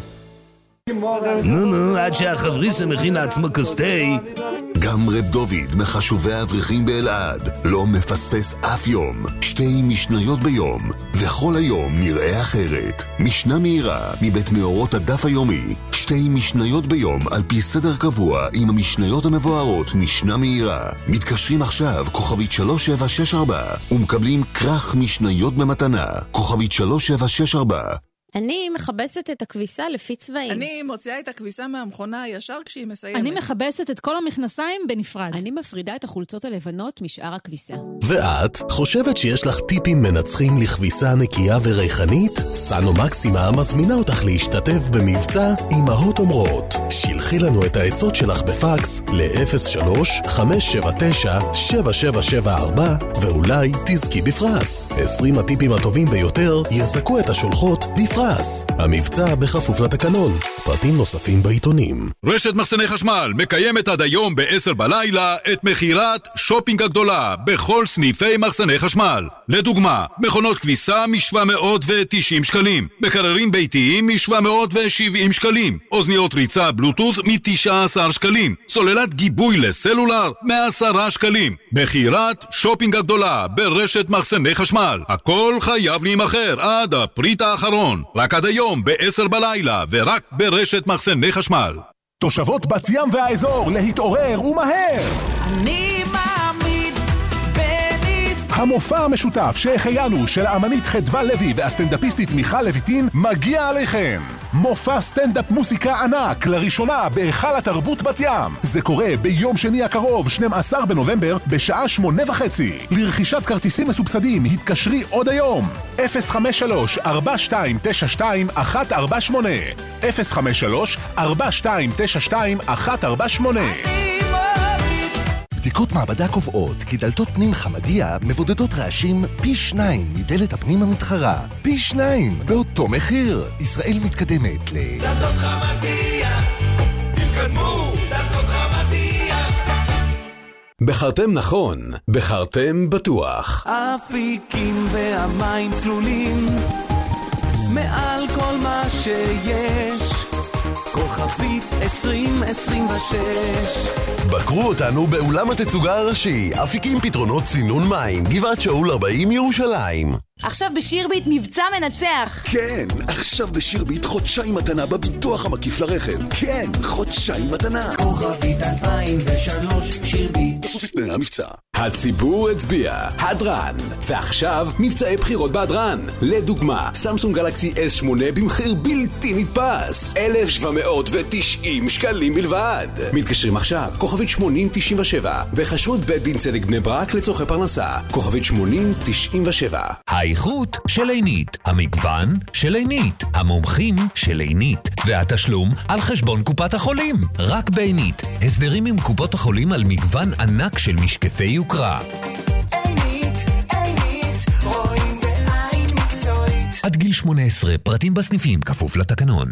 נו נו, עד שהחבריסה מכין לעצמו כוסטי. גם רב דוד מחשובי האברכים באלעד לא מפספס אף יום. שתי משניות ביום, וכל היום נראה אחרת. משנה מהירה מבית מאורות הדף היומי. שתי משניות ביום על פי סדר קבוע עם המשניות המבוארות משנה מהירה. מתקשרים עכשיו כוכבית שלוש שבע שש ארבע ומקבלים כרך משניות במתנה. כוכבית שלוש שבע שש ארבע. אני מחבסת את הכביסה לפי צבעים. אני מוציאה את הכביסה מהמכונה ישר כשהיא מסיימת. אני מחבסת את כל המכנסיים בנפרד. אני מפרידה את החולצות הלבנות משאר הכביסה. ואת חושבת שיש לך טיפים מנצחים לכביסה נקייה וריחנית? סנו מקסימה מזמינה אותך להשתתף במבצע אמהות אומרות. שלחי לנו את העצות שלך בפקס ל-אפס שלוש חמש שבע תשע שבע שבע שבע ארבע ואולי תזכי בפרס. עשרים הטיפים הטובים ביותר יזכו את השולחות בפרס. המבצע בכפוף לתקנון. פרטים נוספים בעיתונים. רשת מחסני חשמל מקיימת עד היום ב-עשר בלילה את מחירת שופינג הגדולה בכל סניפי מחסני חשמל. לדוגמה, מכונות כביסה מ-שבע מאות ותשעים שקלים, מקררים ביתיים מ-שבע מאות ושבעים שקלים, אוזניות ריצה בלוטות' מ-תשעה עשר שקלים, סוללת גיבוי לסלולר מ-עשרה שקלים. מחירת שופינג הגדולה ברשת מחסני חשמל. הכל חייב להימחר עד הפריט האחרון. רק עד היום ב-עשר בלילה ורק ברשת מחסני חשמל. תושבות בת ים והאזור להתעורר ומהר. אני מאמין בניס. המופע המשותף שהחיינו של האמנית חדווה לוי והסטנדאפיסטית מיכל לויטין מגיע עליכם. מופע סטנדאפ מוסיקה ענק לראשונה בהיכל התרבות בת ים. זה קורה ביום שני הקרוב, שנים עשר בנובמבר, בשעה שמונה וחצי. לרכישת כרטיסים מסובסדים התקשרי עוד היום. אפס חמש שלוש ארבע שתיים תשע שתיים אחת ארבע שמונה אפס חמש שלוש ארבע שתיים תשע שתיים אחת ארבע שמונה. בדיקות מעבדה קובעות כי דלתות פנים חמדיה מבודדות רעשים פי שניים מדלת הפנים המתחרה. פי שניים באותו מחיר. ישראל מתקדמת ל... דלתות חמדיה, תתקדמו, דלתות חמדיה. בחרתם נכון, בחרתם בטוח. אפיקים והמים צלולים, מעל כל מה שיש. כוכבית עשרים עשרים ושש. בקרו אותנו באולם התצוגה הראשי, אפיקים פתרונות צינון מים, גבעת שאול ארבעים ירושלים. עכשיו בשירביט מבצע מנצח. כן, עכשיו בשירביט חודשיים מתנה בביטוח המקיף לרכב. כן, חודשיים מתנה. כוכבית אלפיים ושלוש שירביט. בסופית תנאי המבצע. הציבור הצביע, הדרן, ועכשיו מבצעי בחירות בהדרן. לדוגמה, סמסונג גלקסי אס שמונה במחיר בלתי נתפס, אלף שבע מאות ותשעים שקלים בלבד. מתקשרים עכשיו, כוכבית שמונים תשעים ושבע, בחשבות בית דין צדק בני ברק לצורכי פרנסה, כוכבית שמונים תשעים ושבע. האיכות של עינית, המגוון של עינית, המומחים של עינית, והתשלום על חשבון קופת החולים. רק בעינית, הסדרים עם קופות החולים על מגוון ענק של משקפי יוקרה. עינית, עינית, רואים בעין מקצועית. עד גיל שמונה עשרה, פרטים בסניפים, כפוף לתקנון.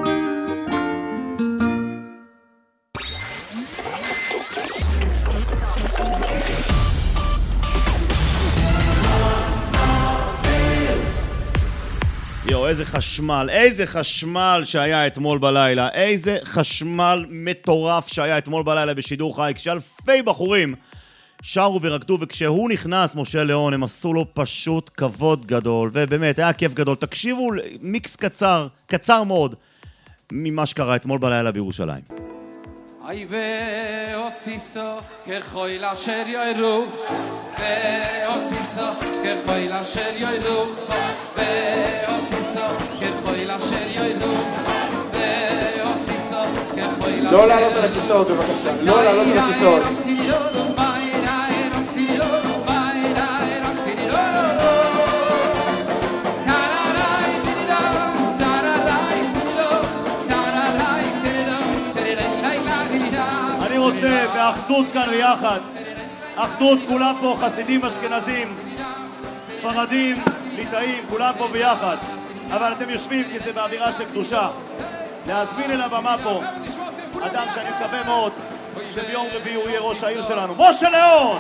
יו, איזה חשמל, איזה חשמל שהיה אתמול בלילה, איזה חשמל מטורף שהיה אתמול בלילה בשידור חי, כשאלפי בחורים שרו ורקדו, וכשהוא נכנס, משה ליאון, הם עשו לו פשוט כבוד גדול, ובאמת, היה כיף גדול. תקשיבו, מיקס קצר, קצר מאוד, ממה שקרה אתמול בלילה בירושלים. Ay ve osiso que hoy la serio y ru ve osiso que hoy la serio y ru ve osiso לא לעלות על הכיסאות בבקשה, לא לעלות על הכיסאות. אני רוצה באחדות כאן ביחד, אחדות, כולם פה חסידים אשכנזים, ספרדים, ליטאים, כולם פה ביחד, אבל אתם יושבים כי זה באווירה של קדושה. להזמין אל הבמה פה אדם שאני מקווה מאוד שביום רביעי הוא יהיה ראש העיר שלנו, משה ליאון!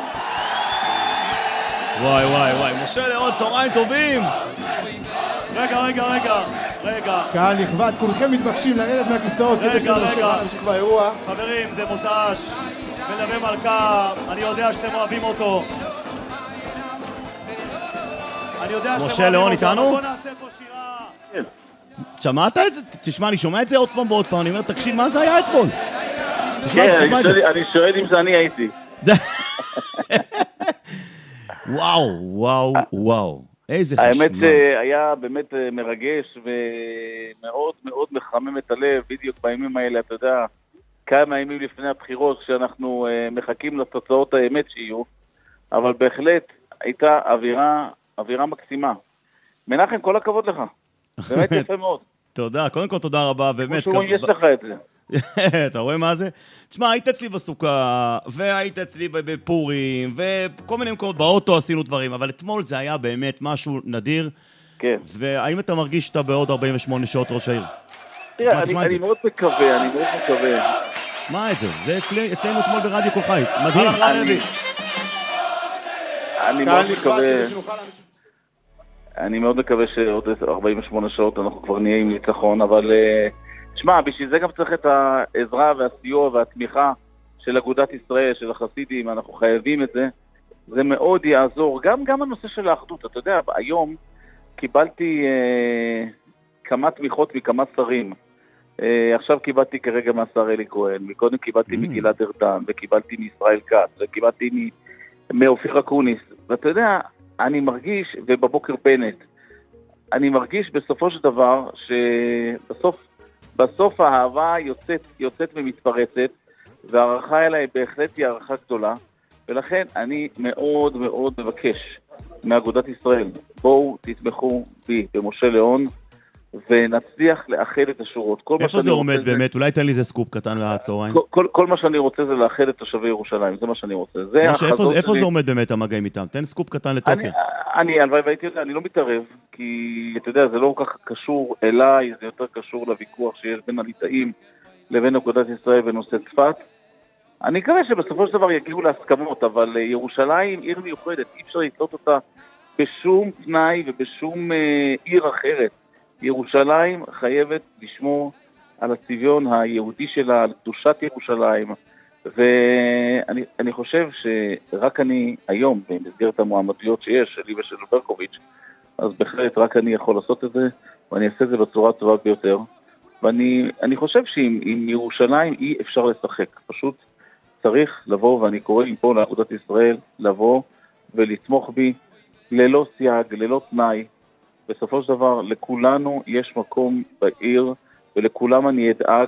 וואי וואי וואי, משה ליאון, צהריים טובים! רגע רגע רגע רגע קהל נכבד, כולכם מתבקשים לרדת מהכיסאות כדי שנמשיך באירוע. חברים, זה מוצ"ש ונווה מלכה, אני יודע שאתם אוהבים אותו, אני יודע שאתם אוהבים אותו, אבל בוא נעשה פה שירה. שמעת את זה? תשמע, אני שומע את זה עוד פעם ועוד פעם, אני אומר, תקשיב, מה זה היה אתמול? כן, אני שואל אם זה אני הייתי. וואו, וואו, וואו, איזה חשמל. האמת שהיה באמת מרגש ומאוד מאוד מחמם את הלב, בדיוק בימים האלה, אתה יודע, כמה ימים לפני הבחירות, כשאנחנו מחכים לתוצאות האמת שיהיו, אבל בהחלט הייתה אווירה, אווירה מקסימה. מנחם, כל הכבוד לך. באמת יפה מאוד. תודה, קודם כל תודה רבה, באמת. כמו שיש לך את זה. אתה רואה מה זה? תשמע, היית אצלי בסוכה, והיית אצלי בפורים, וכל מיני מקומות באוטו עשינו דברים, אבל אתמול זה היה באמת משהו נדיר. כן. והאם אתה מרגיש שאתה בעוד ארבעים ושמונה שעות ראש העיר? תראה, אני מאוד מקווה, אני מאוד מקווה. מה את זה? זה אצלנו אתמול ברדיו כל חי. מדהים. אני מאוד מקווה... אני מאוד מקווה שעוד ארבעים ושמונה שעות אנחנו כבר נהיה עם ניצחון, אבל תשמע, בשביל זה גם צריך את העזרה והסיוע והתמיכה של אגודת ישראל, של החסידים, אנחנו חייבים את זה, זה מאוד יעזור, גם, גם הנושא של האחדות, אתה יודע, היום קיבלתי אה, כמה תמיכות מכמה שרים, אה, עכשיו קיבלתי כרגע מהשר אלי כהן, מקודם קיבלתי mm. מגלעד ארדן, וקיבלתי מישראל כץ, וקיבלתי מאופיר אקוניס, ואתה יודע, אני מרגיש, ובבוקר בנט, אני מרגיש בסופו של דבר, שבסוף בסוף האהבה יוצאת, יוצאת ומתפרצת, והערכה אליי בהחלט היא הערכה גדולה, ולכן אני מאוד מאוד מבקש מאגודת ישראל, בואו תתמכו בי במשה ליאון, ונצליח לאחד את השורות. איפה זה עומד באמת? אולי תן לי זה סקופ קטן לצהריים. כל, כל, כל מה שאני רוצה זה לאחד את תושבי ירושלים, זה מה שאני רוצה. זה משה, איפה, איפה זה עומד באמת המגעים איתם? תן סקופ קטן לטוקר. אני, אני, הלוואי והייתי יודע, אני לא מתערב, כי אתה יודע, זה לא כל כך קשור אליי, זה יותר קשור לוויכוח שיש בין הליטאים לבין אגודת ישראל בנושא צפת. אני מקווה שבסופו של דבר יגיעו להסכמות, אבל ירושלים עיר מיוחדת, אי אפשר לתלות אותה בשום תנאי ובשום אה, עיר אחרת. ירושלים חייבת לשמור על הצביון היהודי שלה, על קדושת ירושלים, ואני אני חושב שרק אני היום, במסגרת המועמדויות שיש, שלי ושל ברקוביץ', אז בהחלט רק אני יכול לעשות את זה, ואני אעשה את זה בצורה טובה ביותר, ואני אני חושב שעם ירושלים אי אפשר לשחק, פשוט צריך לבוא, ואני קורא עם פה לאגודת ישראל, לבוא ולתמוך בי, ללא סייג, ללא תנאי, בסופו של דבר, לכולנו יש מקום בעיר, ולכולם אני אדאג,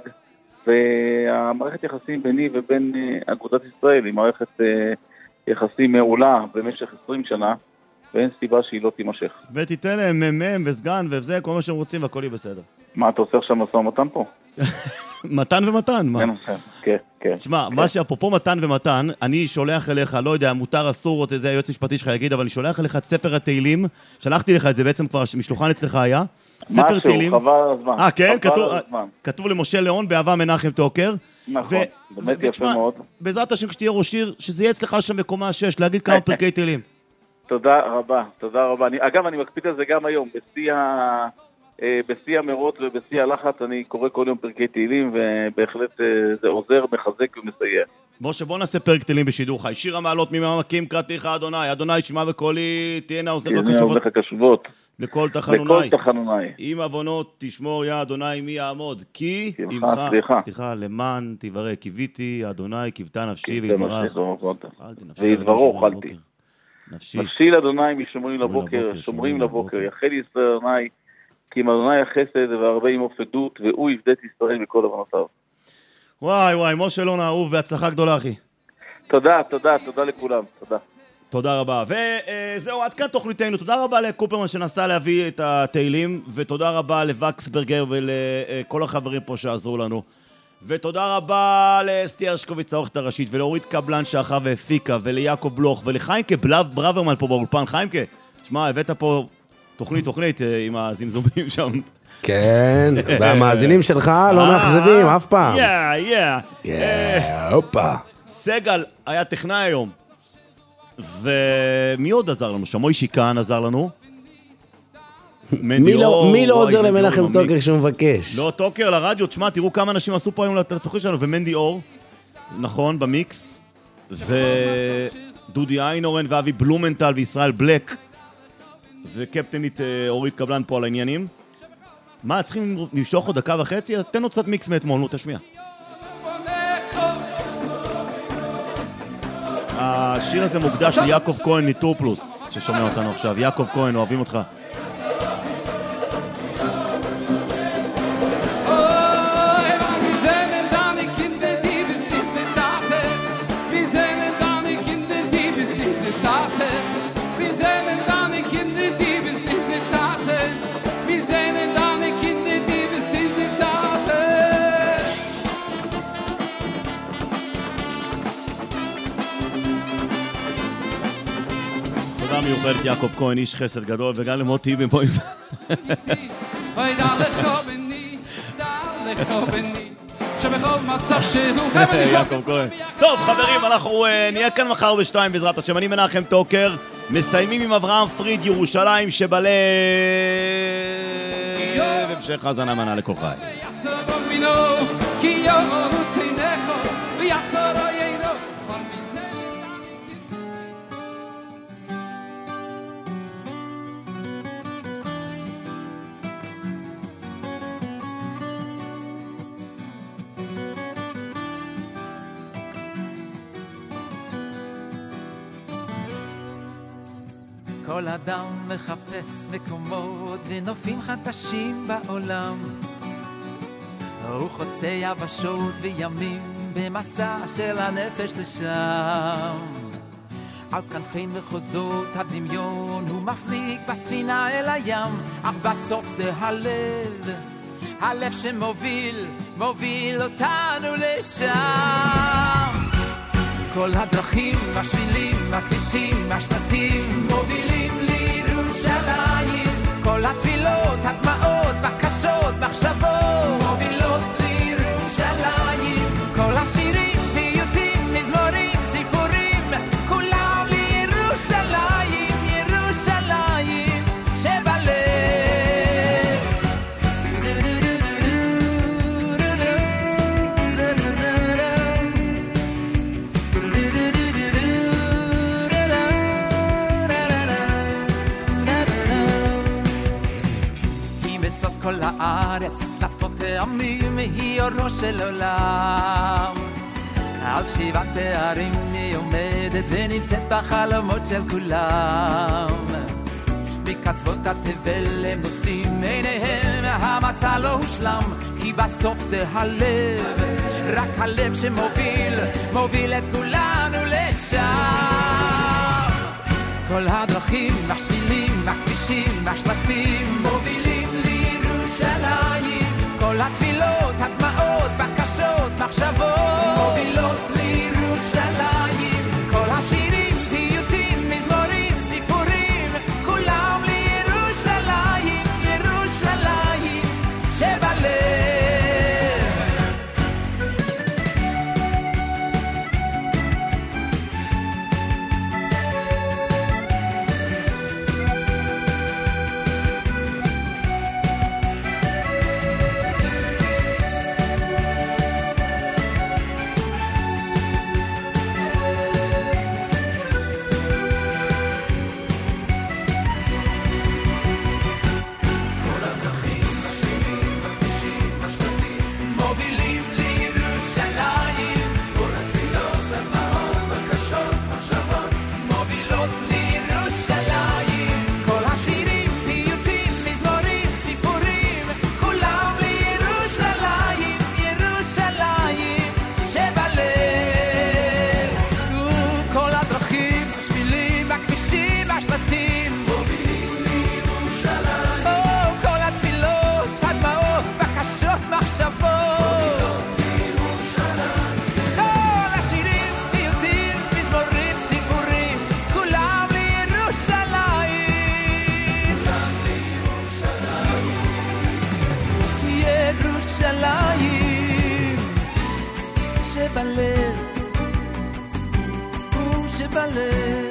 והמערכת יחסים ביני ובין אגודת ישראל היא מערכת יחסים מעולה במשך עשרים שנה, ואין סיבה שהיא לא תימשך. ותיתן להם מ"מ וסגן וזה, כל מה שהם רוצים והכל יהיה בסדר. מה, אתה עושה עכשיו משא ומתן פה? מתן ומתן, מה? כן, כן. תשמע, מה שאפרופו מתן ומתן, אני שולח אליך, לא יודע, מותר אסור, זה היועץ המשפטי שלך יגיד, אבל אני שולח אליך את ספר התהילים, שלחתי לך את זה בעצם כבר, משלוחן אצלך היה. ספר תהילים. משהו, חבל הזמן. אה, כן? כתוב למשה ליאון, באהבה מנחם טוקר. נכון, באמת יפה מאוד. בעזרת השם כשתהיה ראש עיר, שזה יהיה אצלך שם בקומה שש, להגיד כמה פרקי תהילים. תודה רבה, תודה רבה. אגב, אני מקפיד על זה גם היום, בשיא ה... בשיא המרות ובשיא הלחץ אני קורא כל יום פרקי תהילים, ובהחלט זה עוזר, מחזק ומסייע. משה, בוא נעשה פרק תהילים בשידור חי. שיר המעלות ממעמקים קראתיך אדוני, אדוני שמע בקולי, תהיינה עוזר הקשובות. לכל תחנוני. לכל תחנוני. עם עוונות תשמור יא אדוני מי יעמוד, כי עמך, סליחה, למען תברא, קיוויתי אדוני קיוותה נפשי וידברך. וידברו אוכלתי. נפשי לאדוני משומרים לבוקר, שומרים לבוקר, יחל ישראל אדוני כי עם אדוני החסד והרבה עמו פדות, והוא יפדה את ישראל מכל עוונותיו. וואי וואי, משה אלונה אהוב, בהצלחה גדולה אחי. תודה, תודה, תודה לכולם, תודה. תודה רבה, וזהו, עד כאן תוכניתנו. תודה רבה לקופרמן שנסע להביא את התהילים, ותודה רבה לווקסברגר ולכל החברים פה שעזרו לנו. ותודה רבה לאסתי הרשקוביץ העורכת הראשית, ולאורית קבלן שערכה והפיקה, וליעקב בלוך, ולחיימקה ברוורמן פה באולפן. חיימקה, תשמע, הבאת פה תוכנית, תוכנית עם הזמזומים שם. כן, והמאזינים שלך לא מאכזבים אף פעם. יא, יא. כן, הופה. סגל היה טכנאי היום. ומי עוד עזר לנו? שמוי שיקן עזר לנו. מי לא עוזר למנחם טוקר שהוא מבקש? לא, טוקר לרדיו, תשמע, תראו כמה אנשים עשו פה היום לתוכנית שלנו, ומנדי אור, נכון, במיקס, ודודי איינורן, ואבי בלומנטל, וישראל בלק, וקפטנית אורית קבלן פה על העניינים. מה, צריכים למשוך עוד דקה וחצי? אז תן עוד קצת מיקס מאתמול, נו, תשמיע. השיר הזה מוקדש ליעקב כהן מטור פלוס, ששומע אותנו עכשיו. יעקב כהן, אוהבים אותך. מיוחדת יעקב כהן, איש חסד גדול, וגם למוטי במפועים. אוי דע לך בני, דע לך בני, שבכל מצב שהוא... יעקב כהן. טוב, חברים, אנחנו נהיה כאן מחר בשתיים בעזרת השם. אני מנחם טוקר, מסיימים עם אברהם פריד, ירושלים שבלב. המשך האזנה מנה לכל חי. כי יום רוצינך ויחר עיינו. כל אדם מחפש מקומות ונופים חדשים בעולם. הוא חוצה יבשות וימים במסע של הנפש לשם. על כנפי מחוזות הדמיון הוא מפליג בספינה אל הים, אך בסוף זה הלב, הלב שמוביל, מוביל אותנו לשם. כל הדרכים, השבילים, הכבישים, השלטים מובילים לירושלים. כל התפילות, הדמעות, בקשות, מחשבות מובילות לירושלים. כל השירים, פיוטים, מזמורים, סיפורים, כולם לירושלים, ירושלים שבלב. כל הארץ, דלתות העמים, היא אורו של עולם. על שבעת תארים היא עומדת ונמצאת בחלומות של כולם. מקצוות התבל הם נושאים עיניהם, המסע לא הושלם, כי בסוף זה הלב, רק הלב שמוביל, מוביל את כולנו לשם. כל הדרכים, השבילים, הכבישים, השלטים מובילים כל התפילות, הדמעות, בקשות, מחשבות מובילות לירושלים. כל השירים, פיוטים, מזמורים, סיפורים, כולם לירושלים, ירושלים שבלב. שבלב, הוא שבלב.